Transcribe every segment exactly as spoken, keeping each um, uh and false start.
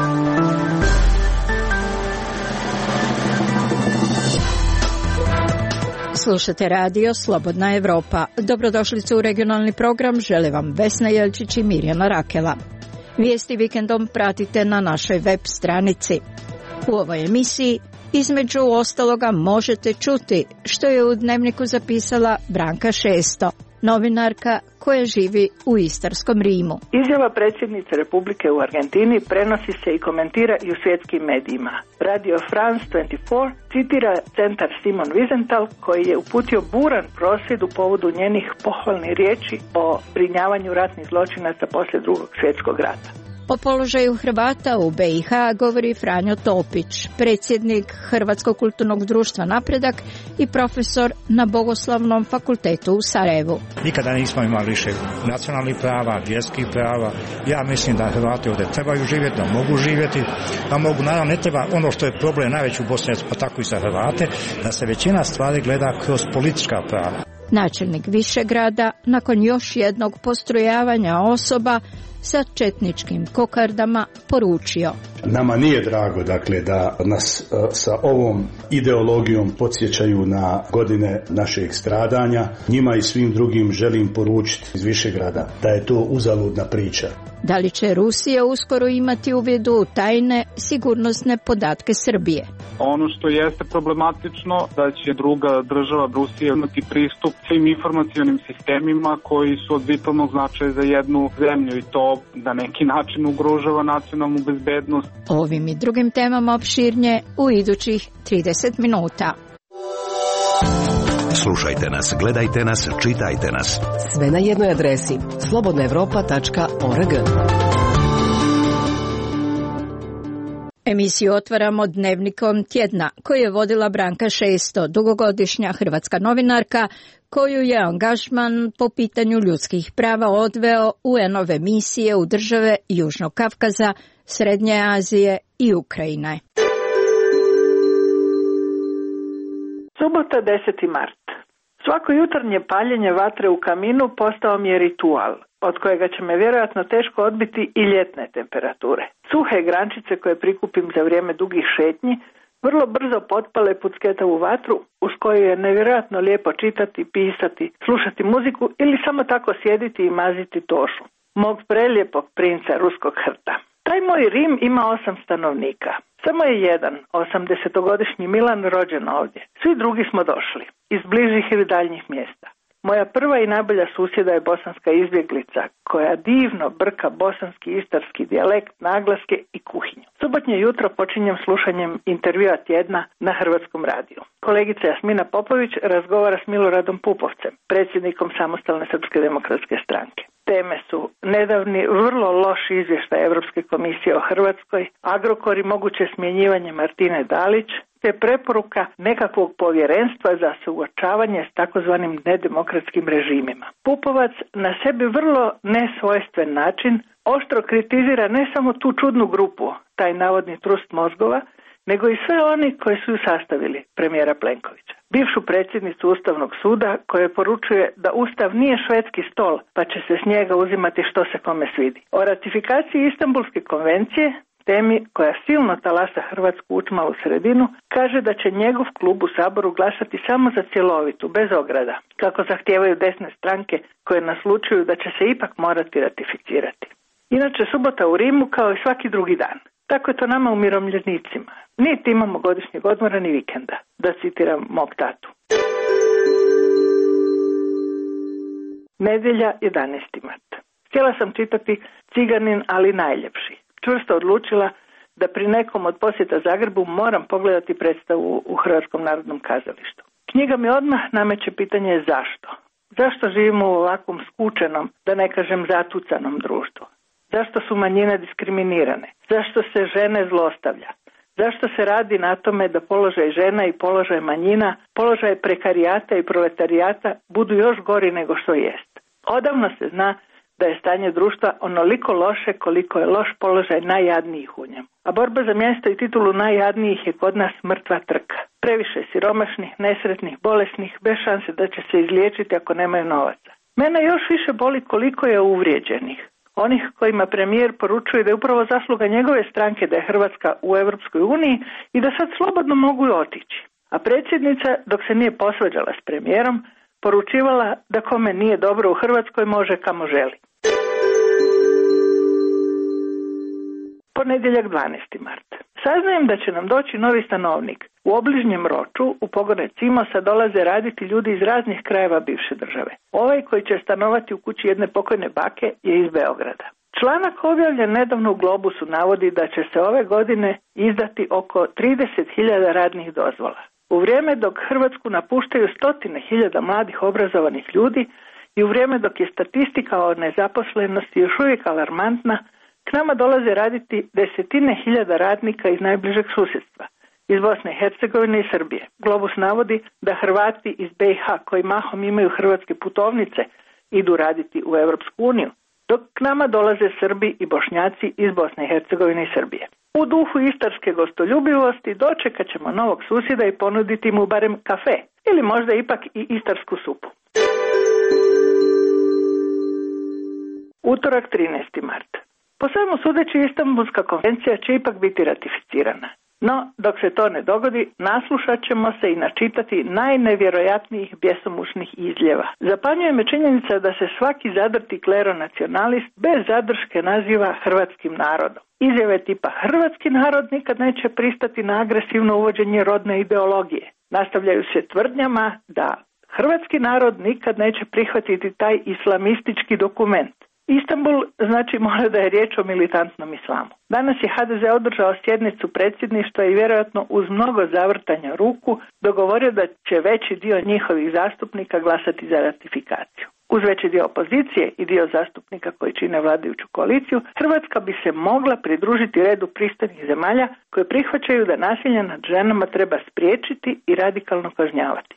Slušate radio Slobodna Evropa. Dobrodošlicu u regionalni program, žele vam Vesna Jelčić i Mirjana Rakela. Vijesti vikendom pratite na našoj web stranici. U ovoj emisiji između ostaloga možete čuti što je u Dnevniku zapisala Branka Šesto, novinarka koja živi u istarskom Rimu. Izjava predsjednice Republike u Argentini prenosi se i komentira i u svjetskim medijima. Radio France dvadeset četiri citira centar Simon Wiesenthal koji je uputio buran prosvjed u povodu njenih pohvalnih riječi o zbrinjavanju ratnih zločinaca poslije drugog svjetskog rata. O položaju Hrvata u B i H govori Franjo Topić, predsjednik Hrvatskog kulturnog društva Napredak i profesor na Bogoslovnom fakultetu u Sarajevu. Nikada nismo imali više nacionalnih prava, vjerskih prava. Ja mislim da Hrvati ovdje trebaju živjeti, da mogu živjeti, da mogu, naravno ne treba ono što je problem najveći u Bosni, pa tako i sa Hrvate, da se većina stvari gleda kroz politička prava. Načelnik Višegrada, nakon još jednog postrojavanja osoba sa četničkim kokardama, poručio: nama nije drago, dakle, da nas sa ovom ideologijom podsjećaju na godine našeg stradanja. Njima i svim drugim želim poručiti iz Višegrada da je to uzaludna priča. Da li će Rusija uskoro imati uvid u tajne sigurnosne podatke Srbije? Ono što jeste problematično da će druga država, Rusija, imati pristup svim informacionim sistemima koji su od vitalnog značaja za jednu zemlju i to na neki način ugrožava nacionalnu bezbednost. Ovim i drugim temama opširnije u idućih trideset minuta. Slušajte nas, gledajte nas, čitajte nas. Sve na jednoj adresi slobodna evropa tačka org. Emisiju otvaramo Dnevnikom tjedna koju je vodila Branka Šesto, dugogodišnja hrvatska novinarka koju je angažman po pitanju ljudskih prava odveo u U N-ove misije u države Južnog Kavkaza, Srednje Azije i Ukrajine. Subota, deseti mart. Svako jutarnje paljenje vatre u kaminu postao mi je ritual, od kojega će me vjerojatno teško odbiti i ljetne temperature. Suhe grančice koje prikupim za vrijeme dugih šetnji vrlo brzo potpale pucketavu vatru uz koju je nevjerojatno lijepo čitati, pisati, slušati muziku ili samo tako sjediti i maziti tošu. Mog prelijepog princa ruskog hrta. Taj moj Rim ima osam stanovnika. Samo je jedan, osamdesetogodišnji Milan, rođen ovdje. Svi drugi smo došli, iz bližih ili daljnjih mjesta. Moja prva i najbolja susjeda je bosanska izbjeglica, koja divno brka bosanski istarski dijalekt, naglaske i kuhinju. Subotnje jutro počinjem slušanjem intervjua tjedna na Hrvatskom radiju. Kolegica Jasmina Popović razgovara s Miloradom Pupovcem, predsjednikom Samostalne srpske demokratske stranke. Teme su nedavni vrlo loš izvještaj Europske komisije o Hrvatskoj, Agrokor i moguće smjenjivanje Martine Dalić, te preporuka nekakvog povjerenstva za suočavanje s takozvanim nedemokratskim režimima. Pupovac na sebi vrlo nesvojstven način oštro kritizira ne samo tu čudnu grupu, taj navodni trust mozgova, nego i sve oni koji su ju sastavili, premijera Plenkovića. Bivšu predsjednicu Ustavnog suda koja poručuje da Ustav nije švedski stol pa će se s njega uzimati što se kome svidi. O ratifikaciji Istanbulske konvencije, temi koja silno talasa hrvatsku učmalu sredinu, kaže da će njegov klub u Saboru glasati samo za cjelovitu, bez ograda, kako zahtijevaju desne stranke koje naslučuju da će se ipak morati ratificirati. Inače, subota u Rimu kao i svaki drugi dan. Tako je to nama umirovljenicima. Niti imamo godišnjeg odmora ni vikenda, da citiram mog tatu. Nedjelja, jedanaesti mart. Htjela sam čitati Ciganin, ali najljepši. Čvrsto odlučila da pri nekom od posjeta Zagrebu moram pogledati predstavu u Hrvatskom narodnom kazalištu. Knjiga mi odmah nameće pitanje zašto. Zašto živimo u ovakvom skučenom, da ne kažem zatucanom društvu? Zašto su manjine diskriminirane? Zašto se žene zlostavlja? Zašto se radi na tome da položaj žena i položaj manjina, položaj prekarijata i proletarijata budu još gori nego što jest? Odavno se zna da je stanje društva onoliko loše koliko je loš položaj najjadnijih u njemu. A borba za mjesto i titulu najjadnijih je kod nas mrtva trka. Previše siromašnih, nesretnih, bolesnih, bez šanse da će se izliječiti ako nemaju novaca. Mene još više boli koliko je uvrijeđenih. Onih kojima premijer poručuje da je upravo zasluga njegove stranke da je Hrvatska u Europskoj uniji i da sad slobodno mogu otići. A predsjednica, dok se nije posvađala s premijerom, poručivala da kome nije dobro u Hrvatskoj može kamo želi. Ponedjeljak dvanaesti mart. Saznajem da će nam doći novi stanovnik. U obližnjem Roču, u pogone Cimosa, dolaze raditi ljudi iz raznih krajeva bivše države. Ovaj koji će stanovati u kući jedne pokojne bake je iz Beograda. Članak objavljen nedavno u Globusu navodi da će se ove godine izdati oko trideset hiljada radnih dozvola. U vrijeme dok Hrvatsku napuštaju stotine hiljada mladih obrazovanih ljudi i u vrijeme dok je statistika o nezaposlenosti još uvijek alarmantna, k nama dolaze raditi desetine hiljada radnika iz najbližeg susjedstva, iz Bosne i Hercegovine i Srbije. Globus navodi da Hrvati iz B i H koji mahom imaju hrvatske putovnice idu raditi u Europsku uniju, dok k nama dolaze Srbi i Bošnjaci iz Bosne i Hercegovine i Srbije. U duhu istarske gostoljubivosti dočekat ćemo novog susjeda i ponuditi mu barem kafe ili možda ipak i istarsku supu. Utorak trinaesti mart. Po svemu sudeći, Istanbulska konvencija će ipak biti ratificirana. No, dok se to ne dogodi, naslušat ćemo se i načitati najnevjerojatnijih bjesomučnih izljeva. Zapanjuje me činjenica da se svaki zadrti kleronacionalist bez zadrške naziva hrvatskim narodom. Izjave tipa hrvatski narod nikad neće pristati na agresivno uvođenje rodne ideologije. Nastavljaju se tvrdnjama da hrvatski narod nikad neće prihvatiti taj islamistički dokument. Istanbul znači mora da je riječ o militantnom islamu. Danas je H D Z održao sjednicu predsjedništva i vjerojatno uz mnogo zavrtanja ruku dogovorio da će veći dio njihovih zastupnika glasati za ratifikaciju. Uz veći dio opozicije i dio zastupnika koji čine vladajuću koaliciju, Hrvatska bi se mogla pridružiti redu pristojnih zemalja koje prihvaćaju da nasilje nad ženama treba spriječiti i radikalno kažnjavati.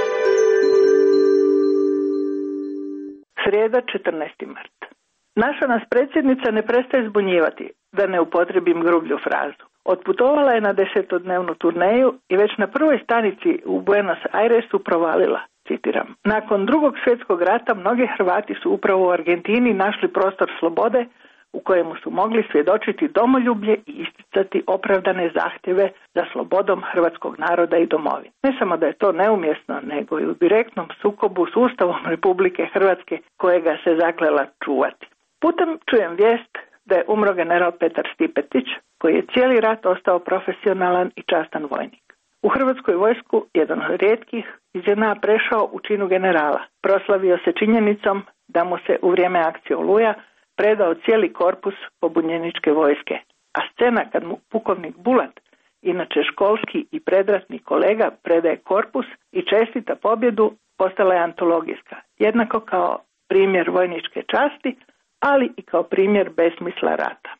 Srijeda, četrnaesti mart. Naša nas predsjednica ne prestaje zbunjivati, da ne upotrijebim grublju frazu. Otputovala je na desetodnevnu turneju i već na prvoj stanici u Buenos Airesu provalila, citiram. Nakon drugog svjetskog rata mnogi Hrvati su upravo u Argentini našli prostor slobode u kojemu su mogli svjedočiti domoljublje i isticati opravdane zahtjeve za slobodom hrvatskog naroda i domovine. Ne samo da je to neumjesno, nego i u direktnom sukobu s Ustavom Republike Hrvatske kojega se zaklela čuvati. Putem čujem vijest da je umro general Petar Stipetić, koji je cijeli rat ostao profesionalan i častan vojnik. U Hrvatskoj vojsku, jedan od rijetkih, iz J N A prešao u činu generala. Proslavio se činjenicom da mu se u vrijeme akcije Oluja predao cijeli korpus pobunjeničke vojske. A scena kad mu pukovnik Bulat, inače školski i predratni kolega, predaje korpus i čestita pobjedu, postala je antologijska. Jednako kao primjer vojničke časti, ali i kao primjer besmisla rata.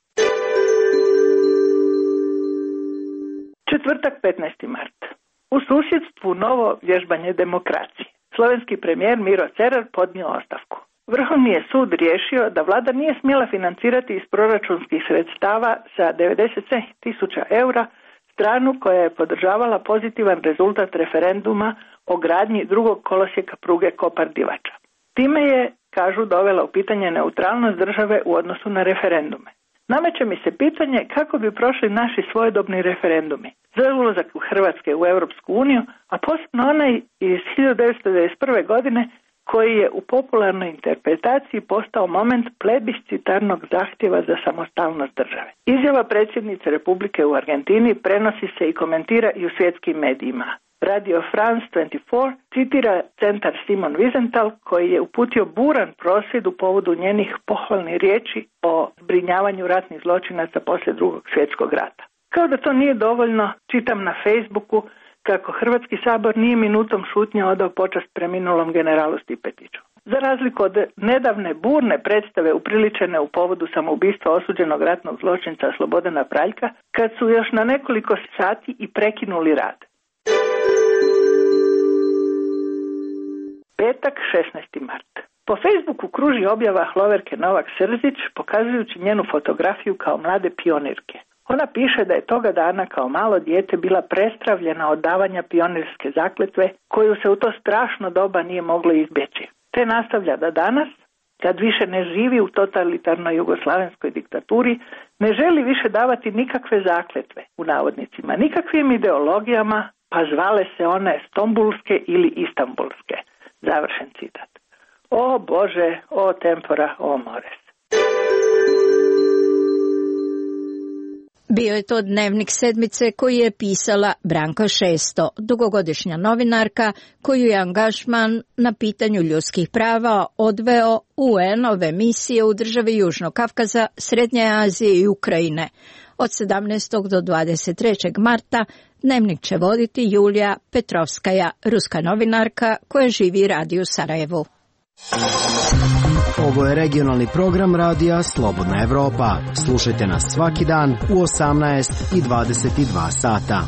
Četvrtak, petnaesti mart. U susjedstvu novo vježbanje demokracije. Slovenski premijer Miro Cerar podnio ostavku. Vrhovni je sud riješio da vlada nije smjela financirati iz proračunskih sredstava sa devedeset sedam tisuća eura stranu koja je podržavala pozitivan rezultat referenduma o gradnji drugog kolosijeka pruge Kopar-Divača. Time je, kažu, dovela u pitanje neutralnost države u odnosu na referendume. Nameće mi se pitanje kako bi prošli naši svojedobni referendumi za ulazak u Hrvatske u Europsku uniju, a posebno onaj iz hiljadu devetsto devedeset prve. godine koji je u popularnoj interpretaciji postao moment plebiscitarnog zahtjeva za samostalnost države. Izjava predsjednice Republike u Argentini prenosi se i komentira i u svjetskim medijima. Radio France dvadeset četiri citira centar Simon Wiesenthal koji je uputio buran prosvjed u povodu njenih pohvalnih riječi o zbrinjavanju ratnih zločinaca poslije drugog svjetskog rata. Kao da to nije dovoljno, čitam na Facebooku kako Hrvatski sabor nije minutom šutnje odao počast preminulom generalu Stipetiću. Za razliku od nedavne burne predstave upriličene u povodu samoubistva osuđenog ratnog zločinca Slobodana Praljka, kad su još na nekoliko sati i prekinuli rad. Petak, šesnaesti mart. Po Facebooku kruži objava Hloverke Novak Srzić pokazujući njenu fotografiju kao mlade pionirke. Ona piše da je toga dana kao malo dijete bila prestravljena od davanja pionirske zakletve koju se u to strašno doba nije moglo izbjeći. Te nastavlja da danas, kad više ne živi u totalitarnoj jugoslavenskoj diktaturi, ne želi više davati nikakve zakletve, u navodnicima, nikakvim ideologijama, pa zvale se one stombulske ili istambulske. Završen citat. O Bože, o tempora, o mores. Bio je to dnevnik sedmice koji je pisala Branka Šesto, dugogodišnja novinarka koju je angažman na pitanju ljudskih prava odveo U N-ove misije u državi Južnog Kavkaza, Srednje Azije i Ukrajine. Od sedamnaestog do dvadeset trećeg marta dnevnik će voditi Julija Petrovskaja, ruska novinarka koja živi i radi u Sarajevu. Ovo je regionalni program radija Slobodna Evropa. Slušajte nas svaki dan u osamnaest i dvadeset dva sata.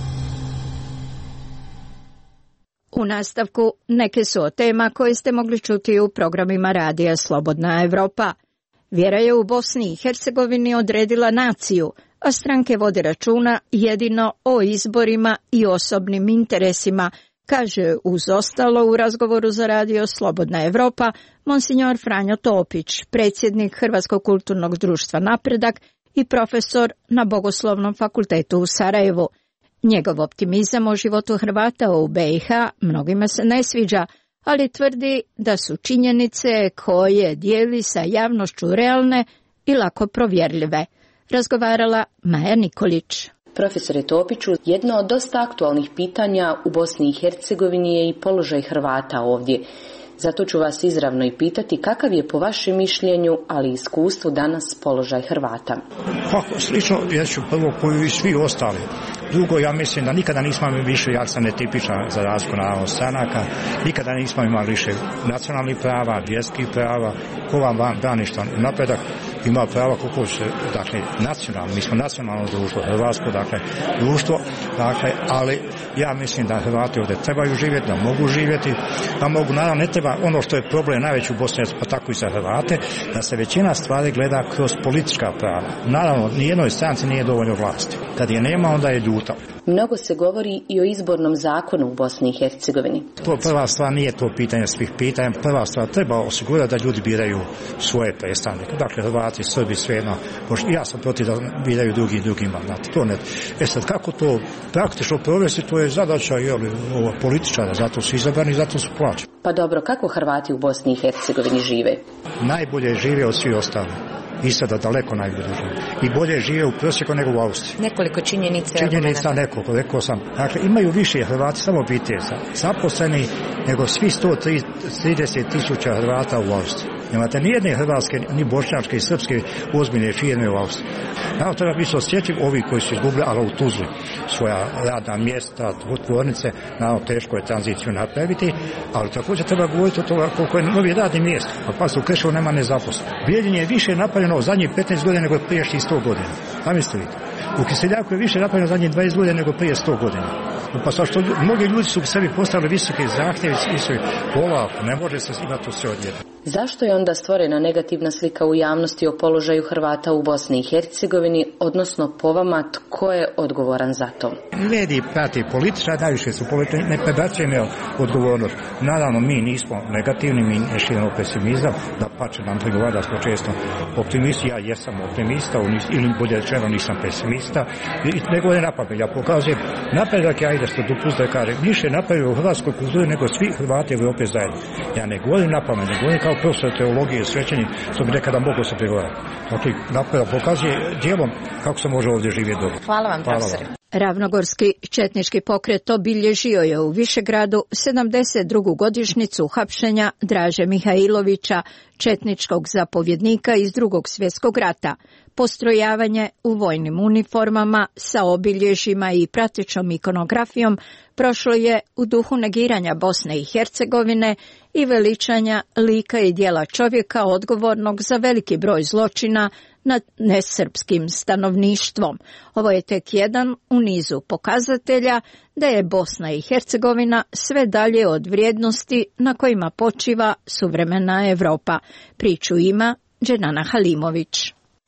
U nastavku neke su od tema koje ste mogli čuti u programima radija Slobodna Evropa. Vjera je u Bosni i Hercegovini odredila naciju, a stranke vode računa jedino o izborima i osobnim interesima, kaže uz ostalo u razgovoru za radio Slobodna Evropa monsignor Franjo Topić, predsjednik Hrvatskog kulturnog društva Napredak i profesor na Bogoslovnom fakultetu u Sarajevu. Njegov optimizam o životu Hrvata u B i H mnogima se ne sviđa, ali tvrdi da su činjenice koje dijeli sa javnošću realne i lako provjerljive. Razgovarala Maja Nikolić. Profesore Topiću, jedno od dosta aktualnih pitanja u Bosni i Hercegovini je i položaj Hrvata ovdje. Zato ću vas izravno i pitati kakav je po vašem mišljenju, ali i iskustvu danas položaj Hrvata. Pa, slično, ja ću prvo koju i svi ostali. Drugo, ja mislim da nikada nismo imali više, ja sam netipičan za razliku naravno stranaka, nikada nismo imali više nacionalnih prava, vjerskih prava, ko vam brani što Napredak ima prava koliko se, dakle, nacionalno, mi smo nacionalno društvo, Hrvatsko, dakle, društvo, dakle, ali ja mislim da Hrvati ovdje trebaju živjeti, da mogu živjeti, da mogu, naravno, ne treba ono što je problem najveći u Bosni, pa tako i za Hrvate, da se većina stvari gleda kroz politička prava. Naravno, nijednoj stranci nije dovoljno vlasti. Kad je nema, onda je ljuta. Mnogo se govori i o izbornom zakonu u Bosni i Hercegovini. To prva stvar nije to pitanje svih pitanja. Prva stvar treba osigurati da ljudi biraju svoje predstavnike. Dakle, Hrvati, Srbi, svejedno. Ja sam protiv da biraju drugi drugi mandat. To ne. E sad, kako to praktično provesti, to je zadaća jeli, političara. Zato su izabrani, zato su plaćeni. Pa dobro, kako Hrvati u Bosni i Hercegovini žive? Najbolje žive od svih ostalih. I sada daleko najbolje žive. I bolje žive u prosjeku nego u Austriji. Nekoliko činjenica. Činjenica nekoliko, rekao sam. Dakle, imaju više Hrvati, samo obiteljca, zaposleni nego svi sto trideset tisuća Hrvata u Austriji. Nemate ni jedne hrvatske, ni bošnjačke i srpske ozbiljne firme u Austriji. Naravno, treba biti osjetljiv ovi koji su izgubili, ali u Tuzli svoja radna mjesta, tvornice, naravno teško je tranziciju napraviti, ali također treba govoriti o toga koliko je novi radni mjesto. A pa se u Krševu nema nezaposlenih. Bijeljine je više napravljeno u zadnjih petnaest godina nego priješnjih sto godina. Zamislite. U Kiseljaku je više napravljeno zadnjih dvadeset godina nego prije sto godina. Pa sad što mnogi ljudi su sebi postavili visoke zahtjeve i su polako, ne može se imati sve odjedno. Zašto je onda stvorena negativna slika u javnosti o položaju Hrvata u Bosni i Hercegovini, odnosno po vama tko je odgovoran za to? Mediji prati političari, najviše su političari, ne prebacujemo odgovornost. Naravno, mi nismo negativni, mi ne širimo pesimizam, da pače nam prigovara da smo često optimisti, ja jesam optimista, ili bolje rečeno nisam pesimista, i ne govorim napamet, ja pokazujem napredak, ja ide što dopust da kažem, više napravio u hrvatskoj kulturi nego svi Hrvati u Europi zajedno. Ja ne govorim napamet, ne govorim kao profesor teologije, svećeni, što bi nekada moglo se prigovarati. Dakle, napredak pokazuje djelom kako se može ovdje živjeti dobro. Hvala vam, profesore. Ravnogorski četnički pokret obilježio je u Višegradu sedamdeset drugu godišnjicu hapšenja Draže Mihajlovića, četničkog zapovjednika iz Drugog svjetskog rata. Postrojavanje u vojnim uniformama sa obilježjima i pratećom ikonografijom prošlo je u duhu negiranja Bosne i Hercegovine i veličanja lika i djela čovjeka odgovornog za veliki broj zločina nad nesrpskim stanovništvom. Ovo je tek jedan u nizu pokazatelja da je Bosna i Hercegovina sve dalje od vrijednosti na kojima počiva suvremena Europa. Priču ima Dženana Halimović.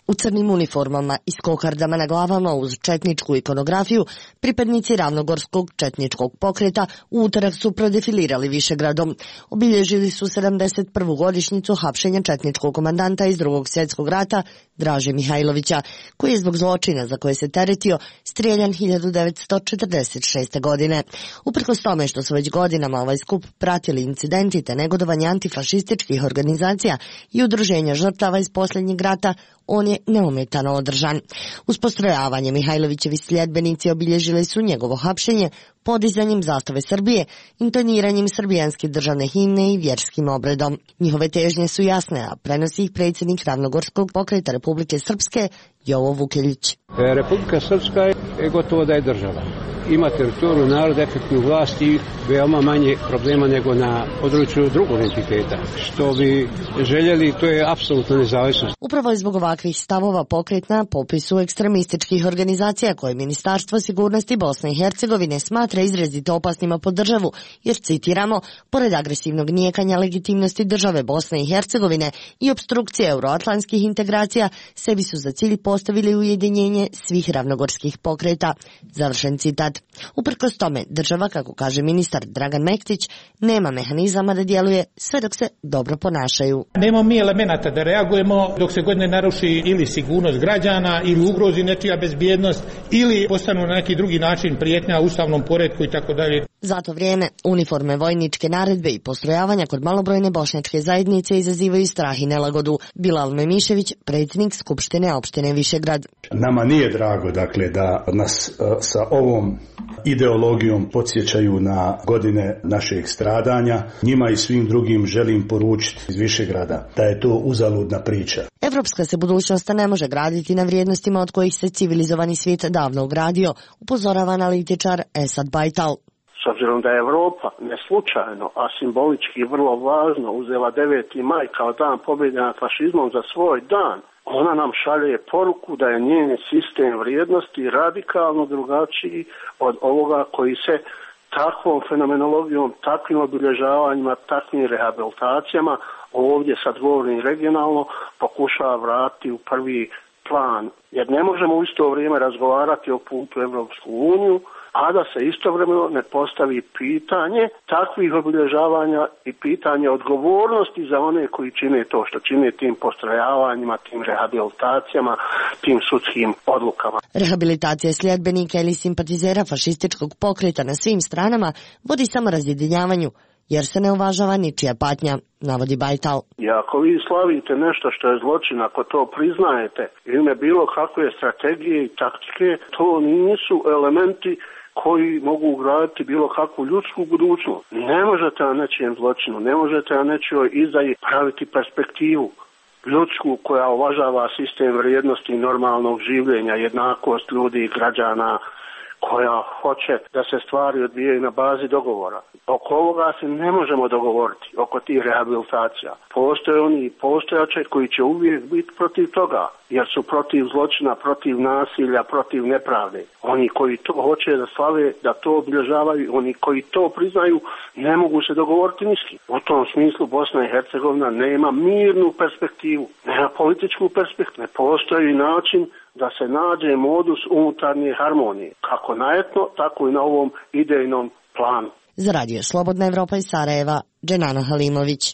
U crnim uniformama i s kokardama na glavama uz četničku ikonografiju, pripadnici Ravnogorskog četničkog pokreta u utorak su prodefilirali Višegradom. Obilježili su sedamdeset prvu godišnjicu hapšenja četničkog komandanta iz Drugog svjetskog rata Draže Mihajlovića, koji je zbog zločina za koje se teretio strijeljan hiljadu devetsto četrdeset šeste. godine. Uprkos tome što su već godinama ovaj skup pratili incidenti te negodovanje antifašističkih organizacija i udruženja žrtava iz posljednjeg rata, on je neometano održan. Uz postrojavanje Mihajlovićevi sljedbenici obilježili su njegovo hapšenje podizanjem zastave Srbije, intoniranjem srbijanske državne himne i vjerskim obredom. Njihove težnje su jasne, a prenosi ih predsjednik Ravnogorskog pokreta Republike Srpske Jovo Vukelić. Republika Srpska je gotovo da je država. Ima teritoriju, narod, efektnu vlast i veoma manje problema nego na području drugog entiteta. Što bi željeli, to je apsolutno nezavisnost. Upravo je zbog ovakvih stavova pokret na popisu ekstremističkih organizacija koje Ministarstvo sigurnosti Bosne i Hercegovine smatra izrazito opasnima po državu, jer, citiramo, pored agresivnog nijekanja legitimnosti države Bosne i Hercegovine i obstrukcije euroatlantskih integracija, sebi su za cilj postavili ujedinjenje svih ravnogorskih pokreta. Završen citat. Uprkos tome, država, kako kaže ministar Dragan Mektić, nema mehanizama da djeluje sve dok se dobro ponašaju. Nemamo mi elemenata da reagujemo dok se god ne naruši ili sigurnost građana, ili ugrozi nečija bezbjednost, ili postanu na neki drugi način prijetnja ustavnom poretku i tako dalje. Za to vrijeme, uniforme, vojničke naredbe i postrojavanja kod malobrojne bošnjačke zajednice izazivaju strah i nelagodu. Bilal Memišević, predsjednik Skupštine opštine Višegrad. Nama nije drago, dakle, da nas uh, sa ovom ideologijom podsjećaju na godine našeg stradanja. Njima i svim drugim želim poručiti iz Višegrada da je to uzaludna priča. Evropska se budućnost ne može graditi na vrijednostima od kojih se civilizovani svijet davno ugradio, upozorava analitičar Esad Bajtal. S obzirom da je Europa ne slučajno, a simbolički vrlo važno uzela deveti maj kao dan pobjede nad fašizmom za svoj dan, ona nam šalje poruku da je njen sistem vrijednosti radikalno drugačiji od ovoga koji se takvom fenomenologijom, takvim obilježavanjima, takvim rehabilitacijama ovdje sad govorim regionalno pokušava vratiti u prvi plan. Jer ne možemo u isto vrijeme razgovarati o putu u Europsku uniju, a da se istovremeno ne postavi pitanje takvih obilježavanja i pitanje odgovornosti za one koji čine to što čine tim postrojavanjima, tim rehabilitacijama, tim sudskim odlukama. Rehabilitacija sljedbenika ili simpatizera fašističkog pokreta na svim stranama vodi samo razjedinjavanju, jer se ne uvažava ničija patnja, navodi Bajtal. I ako vi slavite nešto što je zločin, ako to priznajete u ime bilo kakve strategije i taktike, to nisu elementi koji mogu ugraditi bilo kakvu ljudsku budućnost. Ne možete na nečijem zločinu, ne možete na nečijoj izdaji praviti perspektivu ljudsku koja uvažava sistem vrijednosti i normalnog življenja, jednakost ljudi i građana, koja hoće da se stvari odvijaju na bazi dogovora. Oko ovoga se ne možemo dogovoriti, oko tih rehabilitacija. Postoje oni i postojače koji će uvijek biti protiv toga, jer su protiv zločina, protiv nasilja, protiv nepravde. Oni koji to hoće da slave, da to obilježavaju, oni koji to priznaju, ne mogu se dogovoriti ni s kim. U tom smislu Bosna i Hercegovina nema mirnu perspektivu, nema političku perspektivu. Ne postoji način da se nađe modus unutarnje harmonije, kako na etno, tako i na ovom idejnom planu. Za radio Slobodna Evropa iz Sarajeva, Dženana Halimović.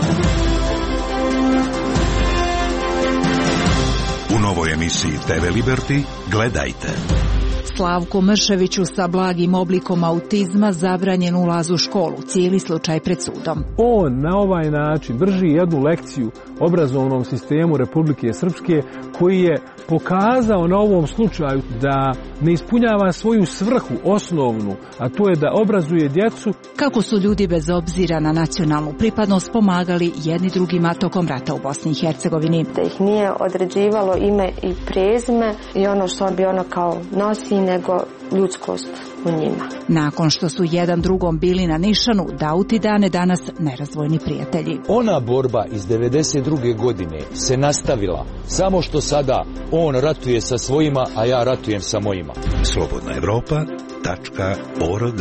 U novoj emisiji te ve Liberty gledajte. Slavku Mrševiću sa blagim oblikom autizma zabranjen ulaz u školu, cijeli slučaj pred sudom. On na ovaj način drži jednu lekciju obrazovnom sistemu Republike Srpske koji je pokazao na ovom slučaju da ne ispunjava svoju svrhu osnovnu, a to je da obrazuje djecu. Kako su ljudi bez obzira na nacionalnu pripadnost pomagali jedni drugima tokom rata u Bosni i Hercegovini. Da ih nije određivalo ime i prezime i ono što bi ono kao nosi, nego ljudskost u njima. Nakon što su jedan drugom bili na nišanu, Dauti Dane danas nerazdvojni prijatelji. Ona borba iz devedeset druge godine se nastavila, samo što sada on ratuje sa svojima, a ja ratujem sa mojima. Slobodna Evropa tačka org.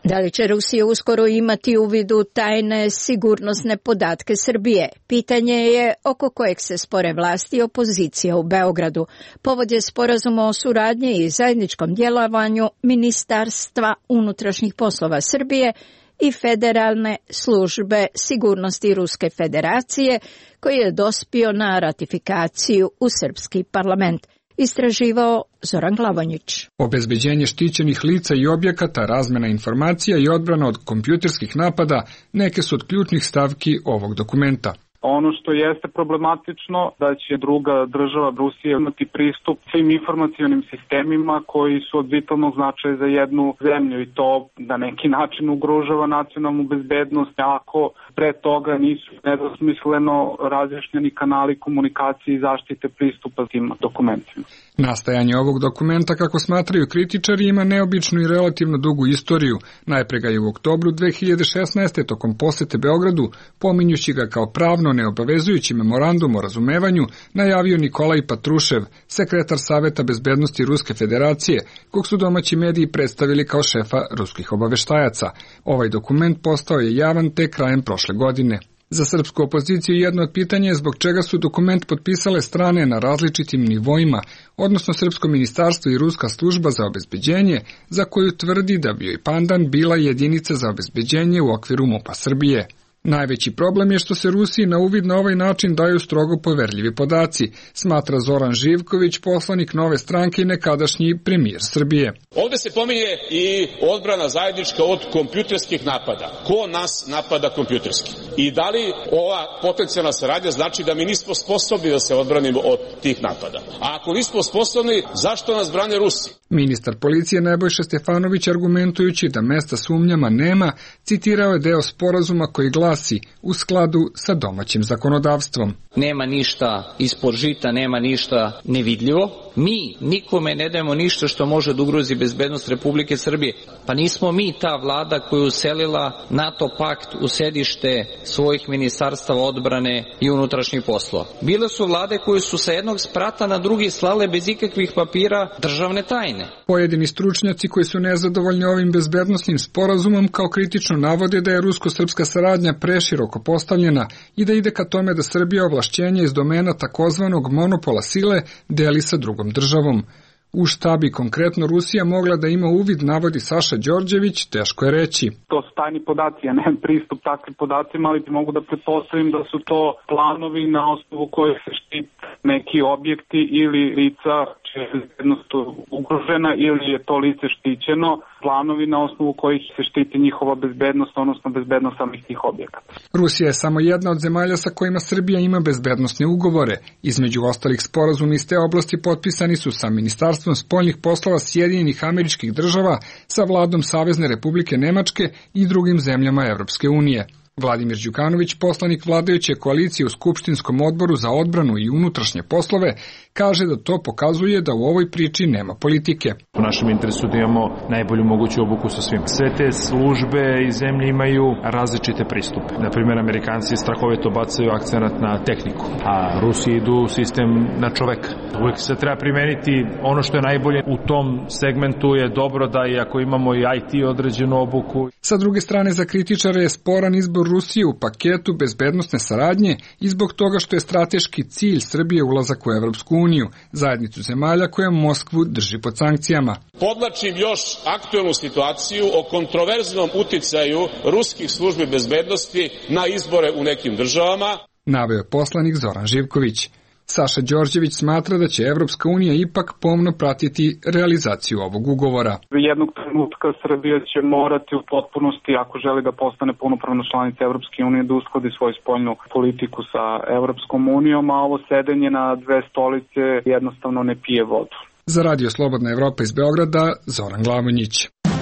Da li će Rusija uskoro imati uvid u tajne sigurnosne podatke Srbije? Pitanje je oko kojeg se spore vlasti i opozicija u Beogradu. Povod je sporazum o suradnji i zajedničkom djelovanju Ministarstva unutrašnjih poslova Srbije i Federalne službe sigurnosti Ruske federacije, koji je dospio na ratifikaciju u srpski parlament. Istraživao Zoran Glavonjić. Obezbeđenje štićenih lica i objekata, razmena informacija i odbrana od kompjuterskih napada neke su od ključnih stavki ovog dokumenta. Ono što jeste problematično da će druga država Rusija imati pristup svim informacionim sistemima koji su od vitalnog značaja za jednu zemlju i to na neki način ugrožava nacionalnu bezbednost ako pre toga nisu nedosmisleno razjašnjeni kanali komunikacije i zaštite pristupa tim dokumentima. Nastajanje ovog dokumenta, kako smatraju kritičari, ima neobičnu i relativno dugu istoriju. Najpre ga je u oktobru dve hiljade šesnaeste. tokom posete Beogradu, pominjući ga kao pravno neobavezujući memorandum o razumevanju, najavio Nikolaj Patrušev, sekretar Saveta bezbednosti Ruske federacije, kog su domaći mediji predstavili kao šefa ruskih obaveštajaca. Ovaj dokument postao je javan tek krajem prošle godine. Za srpsku opoziciju jedno od pitanja je zbog čega su dokument potpisale strane na različitim nivoima, odnosno Srpsko ministarstvo i Ruska služba za obezbeđenje, za koju tvrdi da bi joj pandan bila jedinica za obezbeđenje u okviru MUP-a Srbije. Najveći problem je što se Rusiji na uvid na ovaj način daju strogo poverljivi podaci, smatra Zoran Živković, poslanik Nove stranke i nekadašnji premijer Srbije. Ovde se pominje i odbrana zajednička od kompjuterskih napada. Ko nas napada kompjuterski? I da li ova potencijalna saradnja znači da mi nismo sposobni da se odbranimo od tih napada? A ako nismo sposobni, zašto nas brane Rusi? Ministar policije Nebojša Stefanović, argumentujući da mesta sumnjama nema, citirao je deo sporazuma koji glasi u skladu sa domaćim zakonodavstvom. Nema ništa ispod žita, nema ništa nevidljivo. Mi nikome ne dajemo ništa što može da ugrozi bezbednost Republike Srbije. Pa nismo mi ta vlada koja je uselila NATO pakt u sedište svojih ministarstava odbrane i unutrašnjih poslova. Bile su vlade koje su sa jednog sprata na drugi slale bez ikakvih papira državne tajne. Pojedini stručnjaci koji su nezadovoljni ovim bezbednosnim sporazumom kao kritično navode da je rusko-srpska saradnja preširoko postavljena i da ide ka tome da Srbija ovlašćenje iz domena takozvanog monopola sile deli sa drugom državom. U šta bi konkretno Rusija mogla da ima uvid, navodi Saša Đorđević, teško je reći. To su tajni podaci, ja nemam pristup takvim podacima, ali mogu da pretpostavim da su to planovi na osnovu kojih se štite neki objekti ili lica čija je bezbednost ugrožena ili je to lice štićeno, planovi na osnovu kojih se štiti njihova bezbednost, odnosno bezbednost samih tih objekata. Rusija je samo jedna od zemalja sa kojima Srbija ima bezbednosne ugovore. Između ostalih sporazumi iz te oblasti potpisani su sa Ministarstvom spoljnih poslova Sjedinjenih Američkih Država, sa vladom Savezne Republike Nemačke i drugim zemljama Evropske unije. Vladimir Đukanović, poslanik vladajuće koalicije u Skupštinskom odboru za odbranu i unutrašnje poslove, kaže da to pokazuje da u ovoj priči nema politike. U našem interesu da imamo najbolju moguću obuku sa svim. Sve te službe i zemlje imaju različite pristupe. Naprimjer, Amerikanci strahovito bacaju akcenat na tehniku, a Rusi idu sistem na čoveka. Uvijek se treba primeniti ono što je najbolje u tom segmentu, je dobro da i ako imamo i I T određenu obuku. Sa druge strane, za kritičare je sporan izbor Rusije u paketu bezbednosne saradnje i zbog toga što je strateški cilj Srbije ulazak u Evropsku uniju, zajednicu zemalja koja Moskvu drži pod sankcijama. Podlačim još aktuelnu situaciju o kontroverznom uticaju ruskih službi bezbednosti na izbore u nekim državama. Naveo je poslanik Zoran Živković. Saša Đorđević smatra da će Evropska unija ipak pomno pratiti realizaciju ovog ugovora. Jednog trenutka Srbija će morati u potpunosti, ako želi da postane punopravna članica Evropske unije, da uskladi svoju spoljnu politiku sa Evropskom unijom, a ovo sedenje na dve stolice jednostavno ne pije vodu. Za Radio Slobodna Evropa iz Beograda, Zoran Glavonjić.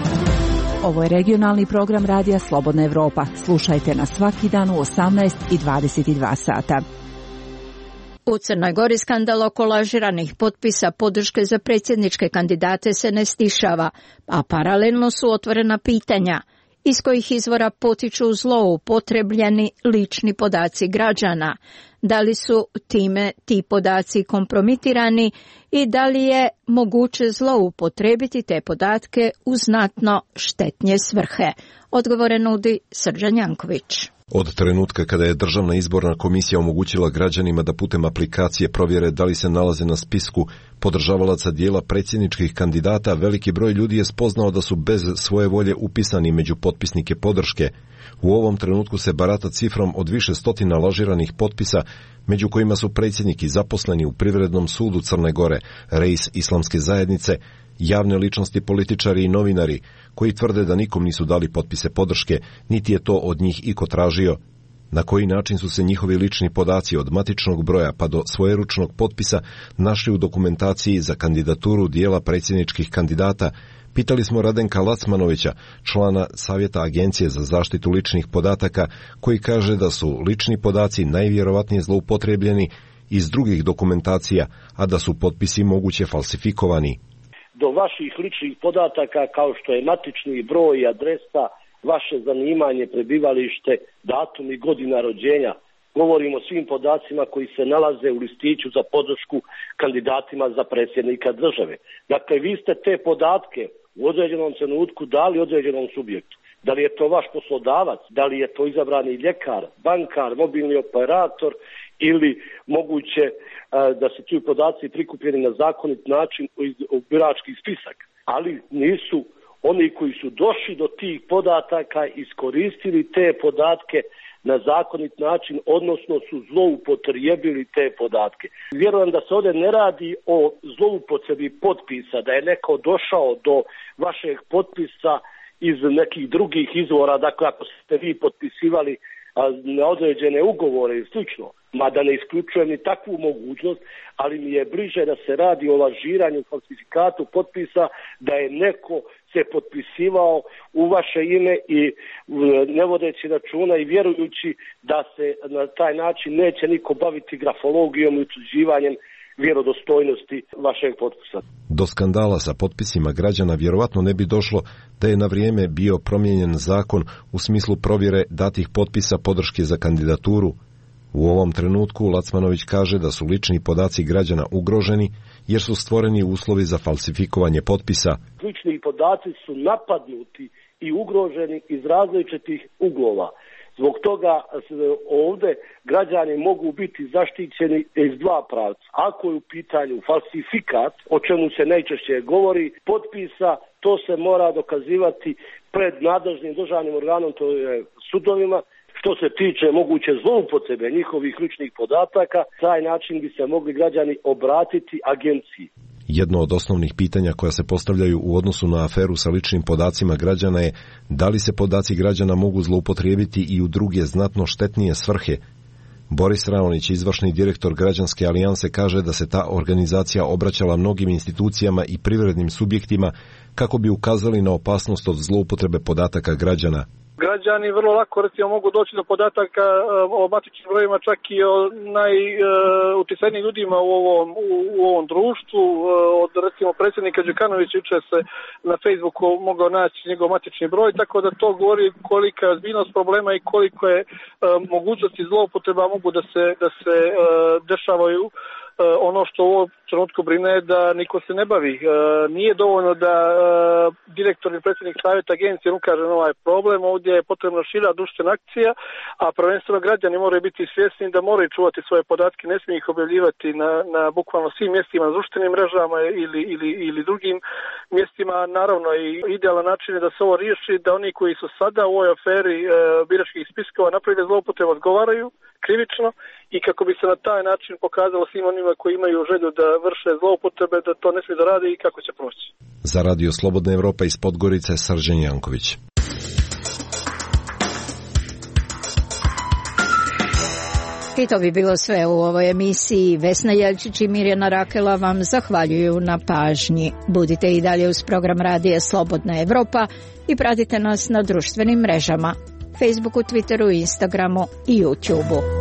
Ovo je regionalni program Radija Slobodna Evropa. Slušajte nas svaki dan u osamnaest i dvadeset dva sata. U Crnoj Gori skandal oko lažiranih potpisa podrške za predsjedničke kandidate se ne stišava, a paralelno su otvorena pitanja iz kojih izvora potiču zloupotrebljeni lični podaci građana, da li su time ti podaci kompromitirani i da li je moguće zloupotrebiti te podatke u znatno štetnje svrhe. Odgovore nudi Srđan Janković. Od trenutka kada je Državna izborna komisija omogućila građanima da putem aplikacije provjere da li se nalaze na spisku podržavalaca dijela predsjedničkih kandidata, veliki broj ljudi je spoznao da su bez svoje volje upisani među potpisnike podrške. U ovom trenutku se barata cifrom od više stotina lažiranih potpisa, među kojima su predsjednik i zaposleni u Privrednom sudu Crne Gore, reis Islamske zajednice, javne ličnosti, političari i novinari, koji tvrde da nikom nisu dali potpise podrške, niti je to od njih iko tražio. Na koji način su se njihovi lični podaci od matičnog broja pa do svojeručnog potpisa našli u dokumentaciji za kandidaturu dijela predsjedničkih kandidata, pitali smo Radenka Lacmanovića, člana Savjeta Agencije za zaštitu ličnih podataka, koji kaže da su lični podaci najvjerovatnije zloupotrebljeni iz drugih dokumentacija, a da su potpisi moguće falsifikovani. Do vaših ličnih podataka kao što je matični broj, adresa, vaše zanimanje, prebivalište, datum i godina rođenja. Govorimo o svim podacima koji se nalaze u listiću za podršku kandidatima za predsjednika države. Dakle, vi ste te podatke u određenom trenutku dali određenom subjektu. Da li je to vaš poslodavac, da li je to izabrani ljekar, bankar, mobilni operator ili moguće da se ti podaci prikupljeni na zakonit način u birački spisak. Ali nisu oni koji su došli do tih podataka iskoristili te podatke na zakonit način, odnosno su zloupotrijebili te podatke. Vjerujem da se ovdje ne radi o zloupotrebi potpisa, da je neko došao do vašeg potpisa iz nekih drugih izvora, dakle ako ste vi potpisivali na određene ugovore i slično, mada ne isključujem ni takvu mogućnost, ali mi je bliže da se radi o lažiranju, falsifikatu potpisa, da je neko se potpisivao u vaše ime i ne vodeći računa i vjerujući da se na taj način neće niko baviti grafologijom i utvrđivanjem vjerodostojnosti vašeg potpisa. Do skandala sa potpisima građana vjerovatno ne bi došlo da je na vrijeme bio promijenjen zakon u smislu provjere datih potpisa podrške za kandidaturu. U ovom trenutku Lacmanović kaže da su lični podaci građana ugroženi jer su stvoreni uslovi za falsifikovanje potpisa. Lični podaci su napadnuti i ugroženi iz različitih uglova. Zbog toga ovdje građani mogu biti zaštićeni iz dva pravca. Ako je u pitanju falsifikat, o čemu se najčešće govori, potpisa, to se mora dokazivati pred nadležnim državnim organom, to je sudovima. Što se tiče moguće zloupotrebe njihovih ličnih podataka, taj način bi se mogli građani obratiti agenciji. Jedno od osnovnih pitanja koja se postavljaju u odnosu na aferu sa ličnim podacima građana je da li se podaci građana mogu zloupotrijebiti i u druge znatno štetnije svrhe. Boris Raonić, izvršni direktor Građanske alijanse, kaže da se ta organizacija obraćala mnogim institucijama i privrednim subjektima kako bi ukazali na opasnost od zloupotrebe podataka građana. Građani vrlo lako recimo mogu doći do podataka o matičnim brojima čak i o najutjecajnijim ljudima u ovom, u, u ovom društvu. Od recimo predsjednika Đukanovića jučer se na Facebooku mogao naći njegov matični broj, tako da to govori kolika je ozbiljnost problema i koliko je mogućnosti zloupotreba mogu da se, da se dešavaju. Ono što u ovom trenutku brine je da niko se ne bavi. E, nije dovoljno da e, direktor i predsjednik savjeta agencije ukaže na ovaj problem. Ovdje je potrebna šira društvena akcija, a prvenstveno građani moraju biti svjesni da moraju čuvati svoje podatke, ne smije ih objavljivati na, na bukvalno svim mjestima, na društvenim mrežama ili, ili, ili drugim mjestima. Naravno i idealan način je da se ovo riješi, da oni koji su sada u ovoj aferi e, biračkih spiskova napravili zloupotrebu odgovaraju krivično i kako bi se na taj način pokazalo svim onima koji imaju želju da vrše zloupotrebe, da to ne smije da rade i kako će proći. Za Radio Slobodna Evropa iz Podgorice, Srđan Janković. I to bi bilo sve u ovoj emisiji. Vesna Jelčić i Mirjana Rakela vam zahvaljuju na pažnji. Budite i dalje uz program Radija Slobodna Evropa i pratite nas na društvenim mrežama, Facebooku, Twitteru, Instagramu i YouTubeu.